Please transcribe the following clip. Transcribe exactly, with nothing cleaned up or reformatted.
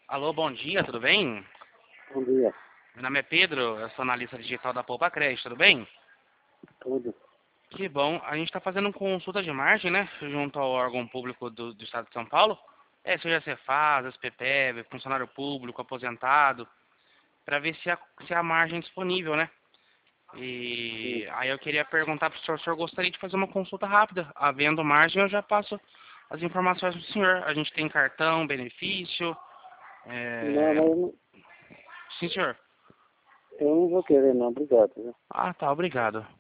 Alô, bom dia, tudo bem? Bom dia. Meu nome é Pedro, eu sou analista digital da Poupa Crédito, tudo bem? Tudo. Que bom, a gente está fazendo consulta de margem, né, junto ao órgão público do, do Estado de São Paulo, é, seja Cefaz, S P P E B, funcionário público, aposentado, para ver se a, se a margem é disponível, né? Sim. E aí eu queria perguntar para o senhor se o senhor gostaria de fazer uma consulta rápida. Havendo margem, eu já passo as informações para o senhor. A gente tem cartão, benefício. Não, É... mas eu não, Sim, senhor. eu não vou querer não, obrigado. Viu? Ah, tá, obrigado.